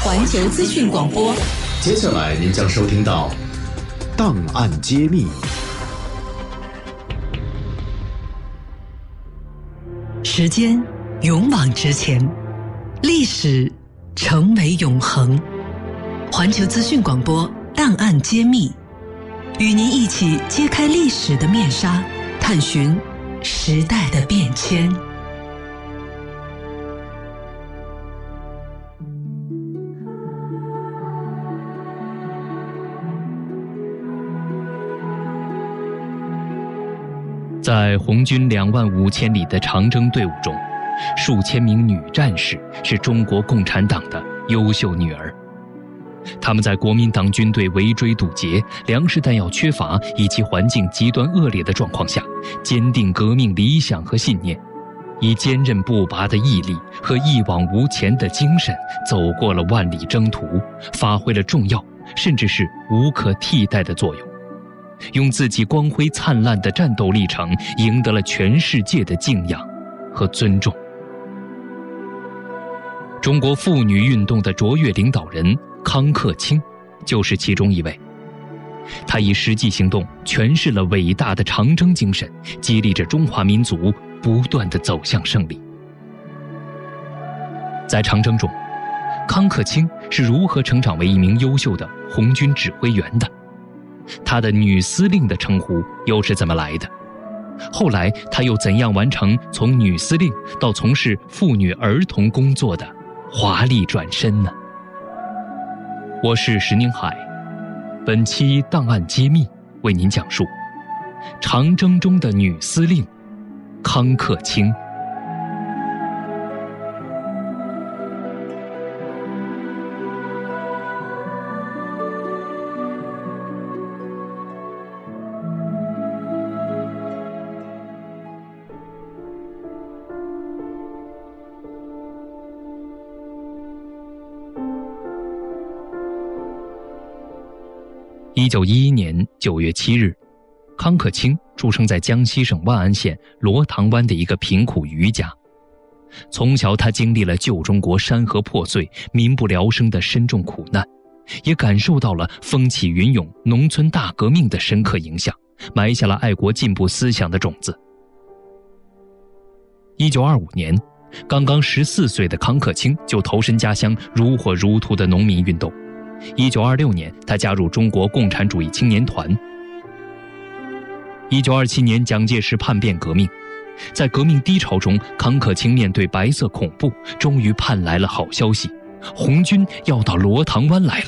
环球资讯广播。 接下来您将收听到档案揭秘。 时间勇往直前，历史成为永恒。环球资讯广播档案揭秘，与您一起揭开历史的面纱，探寻时代的变迁。 在红军25000里的长征队伍中，数千名女战士是中国共产党的优秀女儿。她们在国民党军队围追堵截、粮食弹药缺乏以及环境极端恶劣的状况下，坚定革命理想和信念，以坚韧不拔的毅力和一往无前的精神走过了万里征途，发挥了重要甚至是无可替代的作用，用自己光辉灿烂的战斗历程赢得了全世界的敬仰和尊重。中国妇女运动的卓越领导人康克清就是其中一位。他以实际行动诠释了伟大的长征精神，激励着中华民族不断地走向胜利。在长征中，康克清是如何成长为一名优秀的红军指挥员的？他的女司令的称呼又是怎么来的？后来他又怎样完成从女司令到从事妇女儿童工作的华丽转身呢？我是石宁海，本期档案揭秘为您讲述长征中的女司令康克清。1911年9月7日，康克清出生在江西省万安县罗塘湾的一个贫苦渔家。从小他经历了旧中国山河破碎、民不聊生的深重苦难，也感受到了风起云涌农村大革命的深刻影响，埋下了爱国进步思想的种子。1925年，刚刚14岁的康克清就投身家乡如火如荼的农民运动。1926年，他加入中国共产主义青年团。1927年，蒋介石叛变革命，在革命低潮中，康克清面对白色恐怖，终于盼来了好消息：红军要到罗塘湾来了。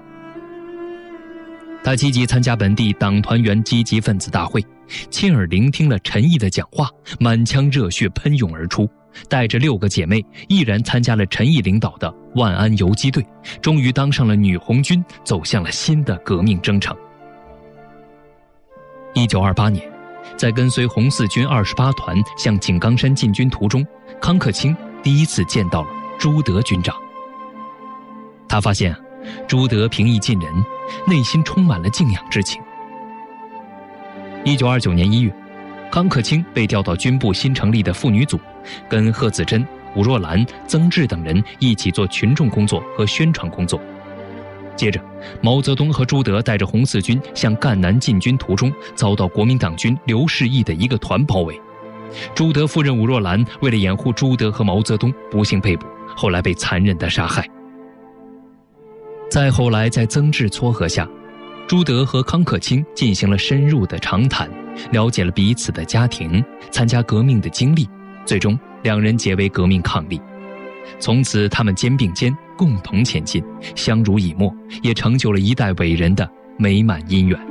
他积极参加本地党团员积极分子大会，亲耳聆听了陈毅的讲话，满腔热血喷涌而出，带着6个姐妹毅然参加了陈毅领导的万安游击队，终于当上了女红军，走向了新的革命征程。1928年，在跟随红四军28团向井冈山进军途中，康克清第一次见到了朱德军长。他发现朱德平易近人，内心充满了敬仰之情。1929年1月，康克清被调到军部新成立的妇女组，跟贺子珍、伍若兰、曾志等人一起做群众工作和宣传工作。接着，毛泽东和朱德带着红四军向赣南进军途中，遭到国民党军刘士义的一个团包围。朱德夫人伍若兰为了掩护朱德和毛泽东，不幸被捕，后来被残忍地杀害。再后来，在曾志撮合下，朱德和康克清进行了深入的长谈，了解了彼此的家庭、参加革命的经历，最终两人结为革命伉俪。从此他们肩并肩共同前进，相濡以沫，也成就了一代伟人的美满姻缘。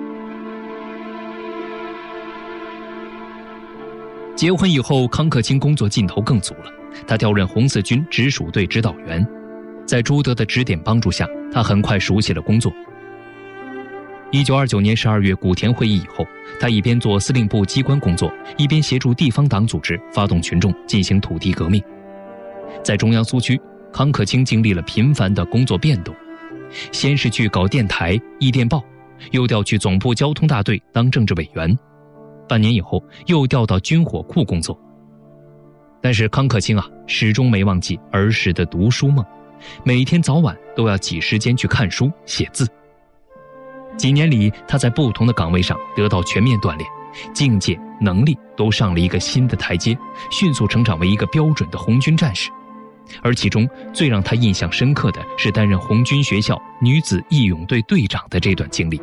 结婚以后，康克清工作劲头更足了，他调任红四军直属队指导员。在朱德的指点帮助下，他很快熟悉了工作。1929年12月古田会议以后，他一边做司令部机关工作，一边协助地方党组织发动群众进行土地革命。在中央苏区，康克清经历了频繁的工作变动，先是去搞电台、译电报，又调去总部交通大队当政治委员，半年以后又调到军火库工作。但是康克清始终没忘记儿时的读书梦， 每天早晚都要挤时间去看书写字。几年里，他在不同的岗位上得到全面锻炼，境界能力都上了一个新的台阶，迅速成长为一个标准的红军战士。而其中最让他印象深刻的是担任红军学校女子义勇队队长的这段经历。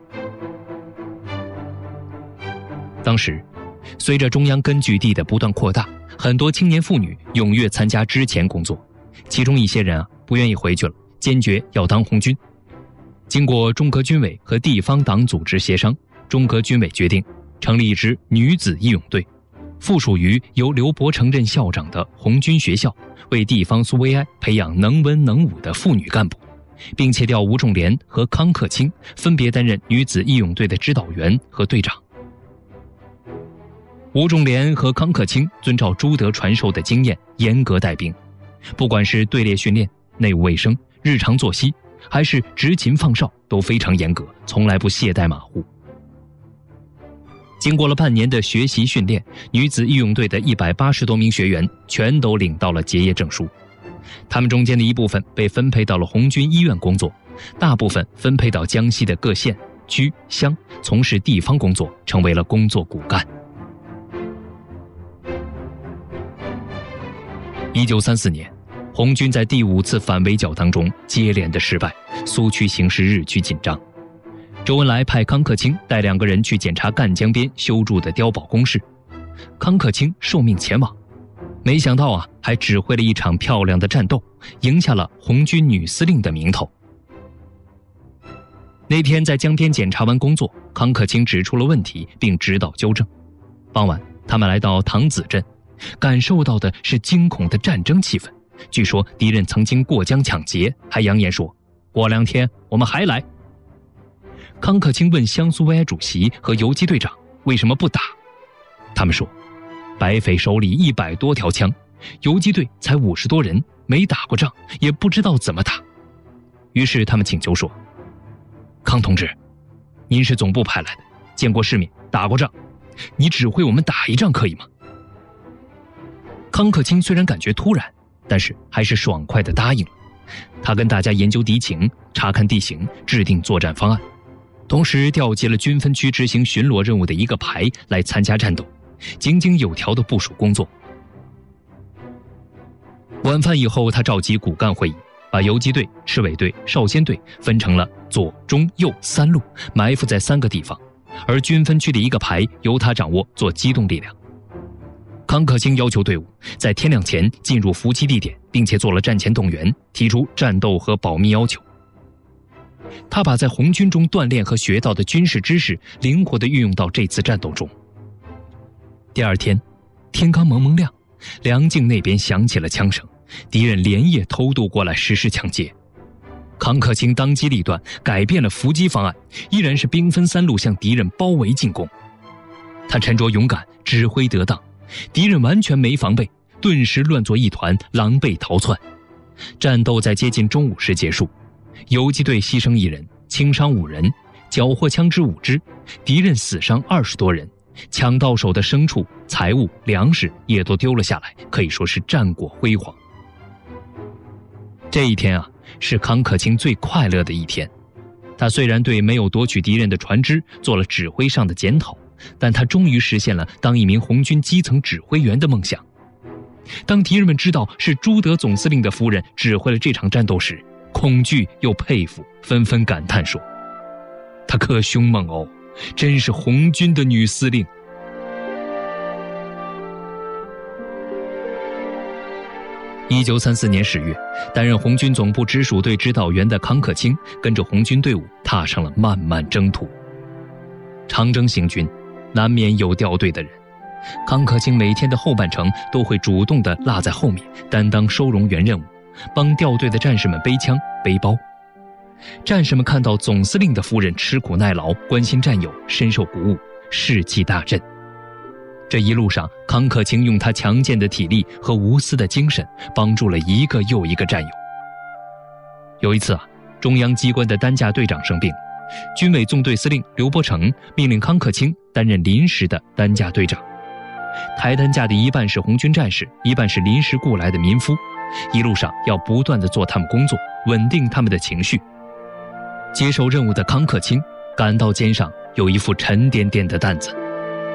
当时随着中央根据地的不断扩大，很多青年妇女踊跃参加支前工作，其中一些人不愿意回去了，坚决要当红军。经过中革军委和地方党组织协商，中革军委决定成立一支女子义勇队，附属于由刘伯承任校长的红军学校，为地方苏维埃培养能文能武的妇女干部，并且调吴仲莲和康克清分别担任女子义勇队的指导员和队长。吴仲莲和康克清遵照朱德传授的经验，严格带兵，不管是队列训练、内务卫生、日常作息，还是执勤放哨，都非常严格，从来不懈怠马虎。经过了半年的学习训练，女子义勇队的180多名学员全都领到了结业证书。他们中间的一部分被分配到了红军医院工作，大部分分配到江西的各县、区、乡，从事地方工作，成为了工作骨干。1934年，红军在第5次反围剿当中接连的失败，苏区形势日趋紧张。周恩来派康克清带2个人去检查赣江边修筑的碉堡工事，康克清受命前往，没想到还指挥了一场漂亮的战斗，赢下了红军女司令的名头。那天在江边检查完工作，康克清指出了问题并指导纠正。傍晚，他们来到塘子镇，感受到的是惊恐的战争气氛。据说敌人曾经过江抢劫，还扬言说过2天我们还来。康克清问湘苏维埃主席和游击队长为什么不打，他们说白匪手里100多条枪，游击队才50多人，没打过仗，也不知道怎么打。于是他们请求说，康同志，您是总部派来的，见过世面，打过仗，你指挥我们打一仗可以吗？康克清虽然感觉突然，但是还是爽快地答应了。他跟大家研究敌情，查看地形，制定作战方案，同时调集了军分区执行巡逻任务的一个排来参加战斗，井井有条的部署工作。晚饭以后，他召集骨干会议，把游击队、赤卫队、少先队分成了左、中、右3路，埋伏在3个地方，而军分区的一个排由他掌握做机动力量。康克清要求队伍在天亮前进入伏击地点，并且做了战前动员，提出战斗和保密要求。他把在红军中锻炼和学到的军事知识灵活地运用到这次战斗中。第2天，天刚蒙蒙亮，梁境那边响起了枪声，敌人连夜偷渡过来实施抢劫。康克清当机立断，改变了伏击方案，依然是兵分3路向敌人包围进攻。他沉着勇敢，指挥得当，敌人完全没防备，顿时乱作一团，狼狈逃窜。战斗在接近中午时结束，游击队牺牲1人，轻伤5人，缴获枪支5支，敌人死伤20多人，抢到手的牲畜、财物、粮食也都丢了下来，可以说是战果辉煌。这一天是康克清最快乐的一天。他虽然对没有夺取敌人的船只做了指挥上的检讨，但他终于实现了当一名红军基层指挥员的梦想。当敌人们知道是朱德总司令的夫人指挥了这场战斗时，恐惧又佩服，纷纷感叹说，她可凶猛哦，真是红军的女司令。1934年10月，担任红军总部直属队指导员的康克清跟着红军队伍踏上了漫漫征途。长征行军难免有掉队的人，康克清每天的后半程都会主动地落在后面，担当收容员任务，帮掉队的战士们背枪背包。战士们看到总司令的夫人吃苦耐劳，关心战友，深受鼓舞，士气大振。这一路上，康克清用他强健的体力和无私的精神，帮助了一个又一个战友。有一次中央机关的担架队长生病，军委纵队司令刘伯承命令康克清担任临时的担架队长。抬担架的一半是红军战士，一半是临时雇来的民夫， 一路上要不断地做他们工作，稳定他们的情绪。接受任务的康克清感到肩上有一副沉甸甸的担子。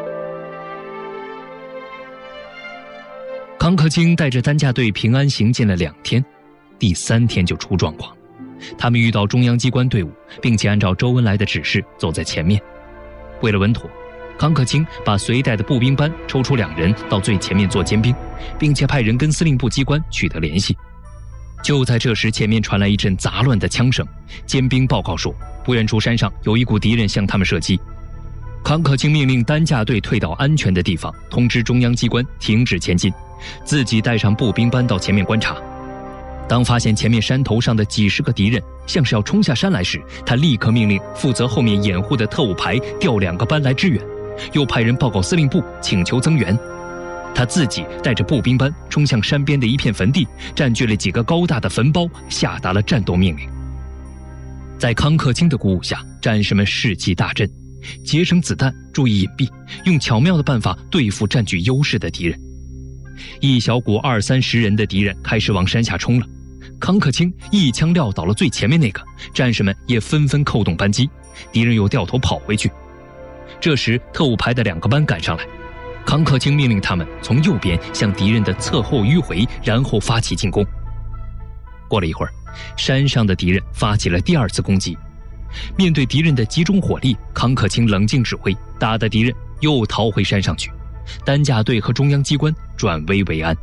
康克清带着担架队平安行进了2天，第3天就出状况。他们遇到中央机关队伍，并且按照周恩来的指示走在前面。为了稳妥，康克清把随带的步兵班抽出2人到最前面做尖兵，并且派人跟司令部机关取得联系。就在这时，前面传来一阵杂乱的枪声，尖兵报告说，不远处山上有一股敌人向他们射击。康克清命令担架队退到安全的地方，通知中央机关停止前进，自己带上步兵班到前面观察。当发现前面山头上的几十个敌人像是要冲下山来时，他立刻命令负责后面掩护的特务排调2个班来支援，又派人报告司令部请求增援。他自己带着步兵班冲向山边的一片坟地，占据了几个高大的坟包，下达了战斗命令。在康克清的鼓舞下，战士们士气大振，节省子弹，注意隐蔽，用巧妙的办法对付占据优势的敌人。一小股20-30人的敌人开始往山下冲了，康克清一枪撂倒了最前面那个，战士们也纷纷扣动扳机，敌人又掉头跑回去。这时特务排的2个班赶上来，康克清命令他们从右边向敌人的侧后迂回，然后发起进攻。过了一会儿，山上的敌人发起了第2次攻击。面对敌人的集中火力，康克清冷静指挥，打得敌人又逃回山上去，担架队和中央机关转危为安。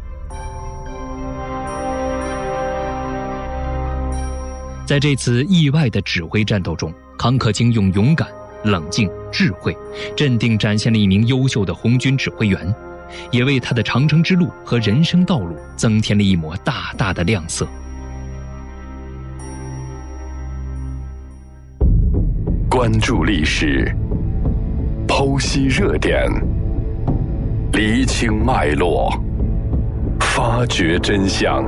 在这次意外的指挥战斗中，康克清用勇敢、冷静、智慧、镇定展现了一名优秀的红军指挥员，也为他的长征之路和人生道路增添了一抹大大的亮色。 关注历史，剖析热点，厘清脉络，发掘真相。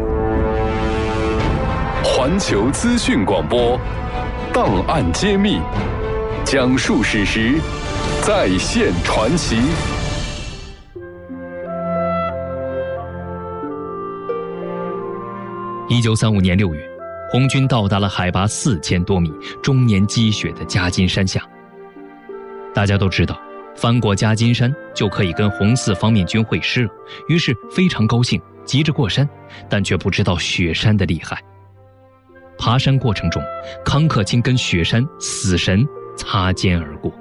环球资讯广播，档案揭秘，讲述史实，再现传奇。 1935年6月，红军到达了海拔4000多米、终年积雪的夹金山下。大家都知道，翻过夹金山就可以跟红四方面军会师了，于是非常高兴，急着过山，但却不知道雪山的厉害。爬山过程中，康克清跟雪山死神擦肩而过。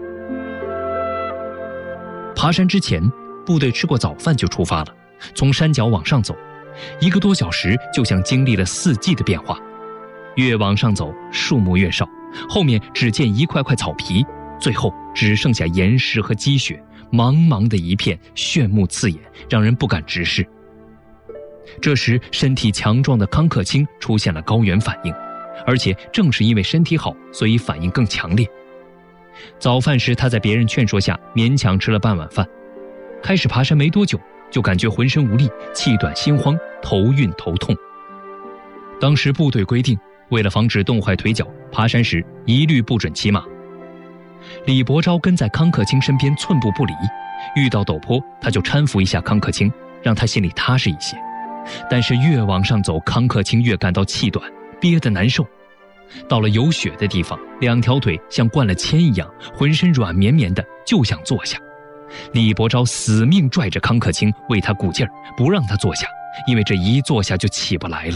爬山之前，部队吃过早饭就出发了，从山脚往上走，1个多小时就像经历了4季的变化。越往上走，树木越少，后面只见一块块草皮，最后只剩下岩石和积雪，茫茫的一片，炫目刺眼，让人不敢直视。这时身体强壮的康克清出现了高原反应，而且正是因为身体好，所以反应更强烈。早饭时他在别人劝说下勉强吃了半碗饭。开始爬山没多久，就感觉浑身无力，气短心慌，头晕头痛。当时部队规定，为了防止冻坏腿脚，爬山时一律不准骑马。李伯钊跟在康克清身边寸步不离，遇到陡坡他就搀扶一下康克清，让他心里踏实一些。但是越往上走，康克清越感到气短，憋得难受。到了有雪的地方，2条腿像灌了铅一样，浑身软绵绵的，就想坐下。李伯钊死命拽着康克清为他鼓劲儿，不让他坐下，因为这一坐下就起不来了。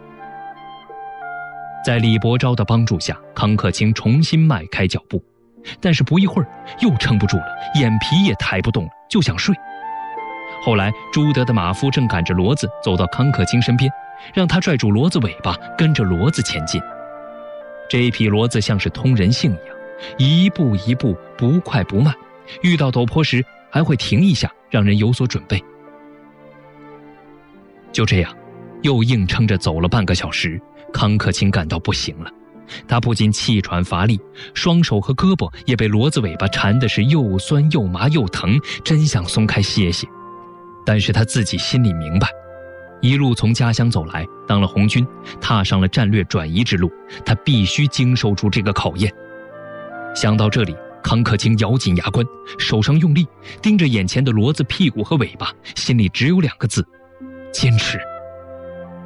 在李伯钊的帮助下，康克清重新迈开脚步，但是不一会儿又撑不住了，眼皮也抬不动了，就想睡。后来朱德的马夫正赶着骡子走到康克清身边，让他拽住骡子尾巴，跟着骡子前进。这匹骡子像是通人性一样，一步一步，不快不慢，遇到陡坡时还会停一下，让人有所准备。就这样又硬撑着走了半个小时，康克清感到不行了。他不仅气喘乏力，双手和胳膊也被骡子尾巴缠的是又酸又麻又疼，真想松开歇歇。但是他自己心里明白，一路从家乡走来，当了红军，踏上了战略转移之路，他必须经受住这个考验。想到这里，康克清咬紧牙关，手上用力，盯着眼前的骡子屁股和尾巴，心里只有2个字：坚持。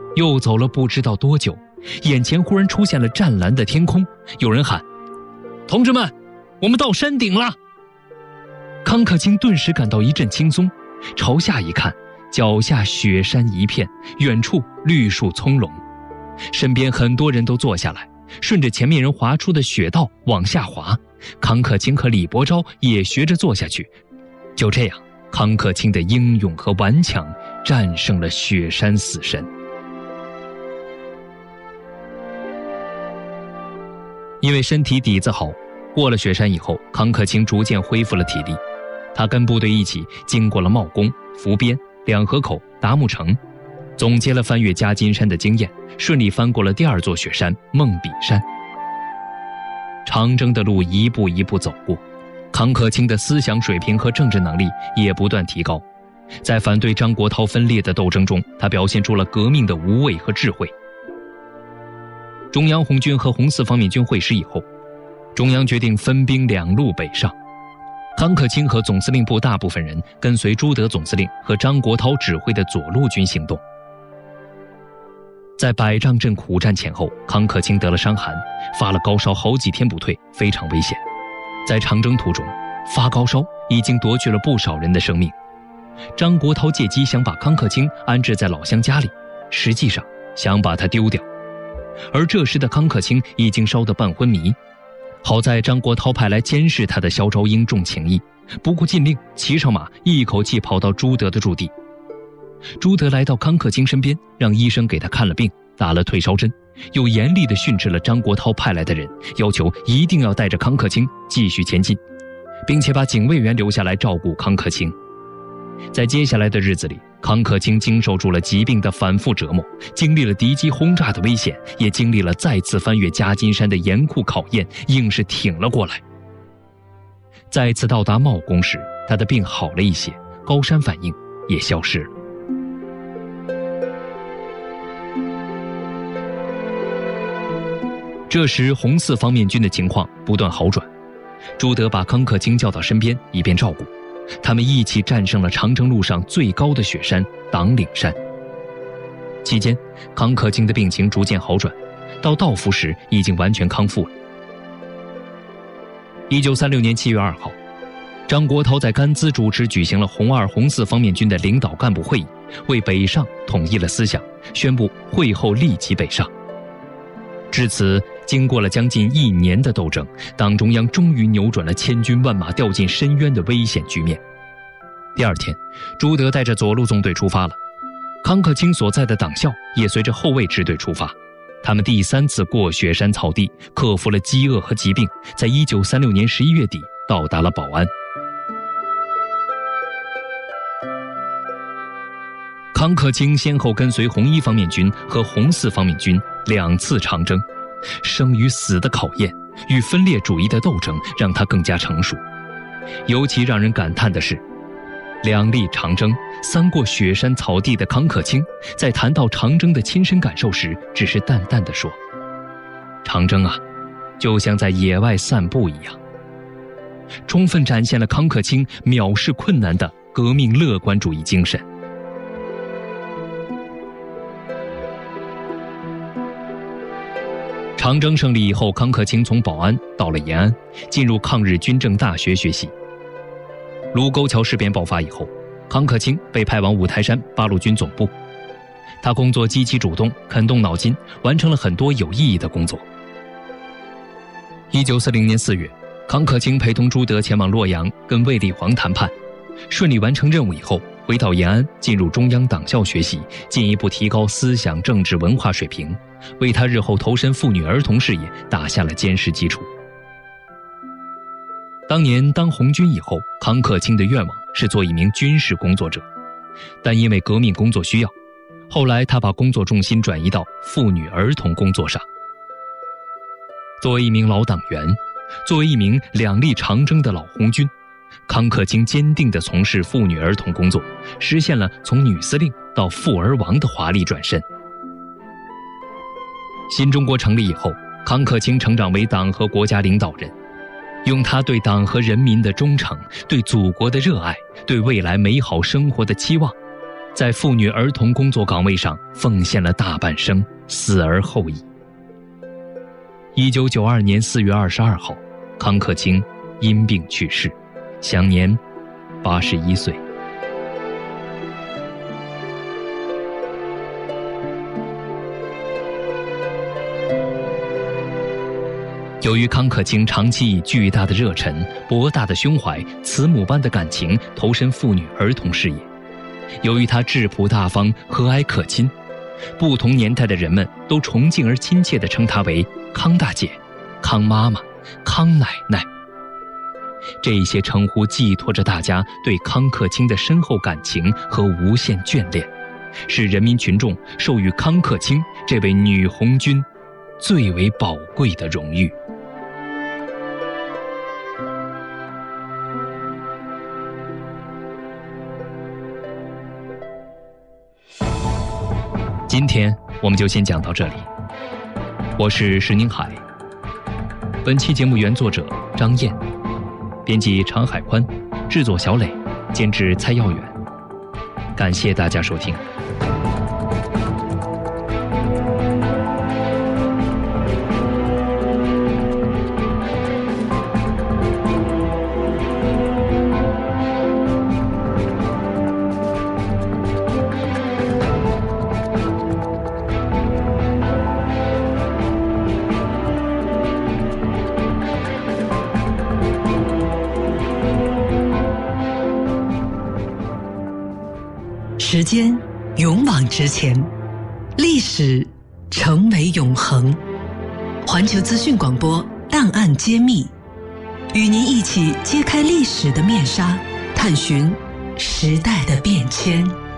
又走了不知道多久，眼前忽然出现了湛蓝的天空，有人喊：同志们，我们到山顶了！康克清顿时感到一阵轻松，朝下一看，脚下雪山一片，远处绿树葱茏，身边很多人都坐下来，顺着前面人划出的雪道往下滑。康克清和李伯昭也学着坐下去。就这样，康克清的英勇和顽强战胜了雪山死神。因为身体底子好，过了雪山以后，康克清逐渐恢复了体力。他跟部队一起经过了茂公、伏边、两河口、达木城，总结了翻越夹金山的经验，顺利翻过了第二座雪山梦比山。长征的路一步一步走过，康克清的思想水平和政治能力也不断提高。在反对张国焘分裂的斗争中，他表现出了革命的无畏和智慧。中央红军和红四方面军会师以后，中央决定分兵两路北上。康克清和总司令部大部分人跟随朱德总司令和张国焘指挥的左路军行动。在百丈阵苦战前后，康克清得了伤寒，发了高烧好几天不退，非常危险。在长征途中，发高烧已经夺去了不少人的生命。张国焘借机想把康克清安置在老乡家里，实际上想把他丢掉。而这时的康克清已经烧得半昏迷，好在张国焘派来监视他的萧昭英重情义，不顾禁令，骑上马一口气跑到朱德的驻地。朱德来到康克清身边，让医生给他看了病，打了退烧针，又严厉地训斥了张国焘派来的人，要求一定要带着康克清继续前进，并且把警卫员留下来照顾康克清。在接下来的日子里，康克清经受住了疾病的反复折磨，经历了敌机轰炸的危险，也经历了再次翻越夹金山的严酷考验，硬是挺了过来。再次到达茂公时，他的病好了一些，高山反应也消失了。这时红四方面军的情况不断好转，朱德把康克清叫到身边，以便照顾。他们一起战胜了长征路上最高的雪山党岭山。期间，康克清的病情逐渐好转，到到府时已经完全康复了。1936年7月2号，张国焘在甘孜主持举行了红二、红四方面军的领导干部会议，为北上统一了思想，宣布会后立即北上。至此，经过了将近1年的斗争，党中央终于扭转了千军万马掉进深渊的危险局面。第二天，朱德带着左路纵队出发了，康克清所在的党校也随着后卫支队出发。他们第3次过雪山草地，克服了饥饿和疾病，在1936年11月底到达了保安。康克清先后跟随红一方面军和红四方面军2次长征，生与死的考验与分裂主义的斗争让他更加成熟。尤其让人感叹的是，2历长征3过雪山草地的康克清，在谈到长征的亲身感受时，只是淡淡地说：长征啊，就像在野外散步一样，充分展现了康克清藐视困难的革命乐观主义精神。长征胜利以后，康克清从保安到了延安，进入抗日军政大学学习。卢沟桥事变爆发以后，康克清被派往五台山八路军总部。他工作积极主动，肯动脑筋，完成了很多有意义的工作。1940年4月，康克清陪同朱德前往洛阳跟卫立煌谈判，顺利完成任务以后，回到延安，进入中央党校学习，进一步提高思想政治文化水平，为他日后投身妇女儿童事业打下了坚实基础。当年当红军以后，康克清的愿望是做一名军事工作者，但因为革命工作需要，后来他把工作重心转移到妇女儿童工作上。作为一名老党员，作为一名2历长征的老红军，康克清坚定地从事妇女儿童工作，实现了从女司令到妇儿王的华丽转身。新中国成立以后，康克清成长为党和国家领导人，用他对党和人民的忠诚，对祖国的热爱，对未来美好生活的期望， 在妇女儿童工作岗位上奉献了大半生，死而后已。1992年4月22号，康克清因病去世，享年81岁。由于康克清长期以巨大的热忱、博大的胸怀、慈母般的感情投身妇女儿童事业，由于他质朴大方、和蔼可亲，不同年代的人们都崇敬而亲切地称她为康大姐、康妈妈、康奶奶。这些称呼寄托着大家对康克清的深厚感情和无限眷恋，是人民群众授予康克清这位女红军最为宝贵的荣誉。今天我们就先讲到这里，我是石宁海。本期节目原作者张燕，编辑常海宽，制作小磊，监制蔡耀远。感谢大家收听。 时间勇往直前，历史成为永恒。环球资讯广播档案揭秘，与您一起揭开历史的面纱，探寻时代的变迁。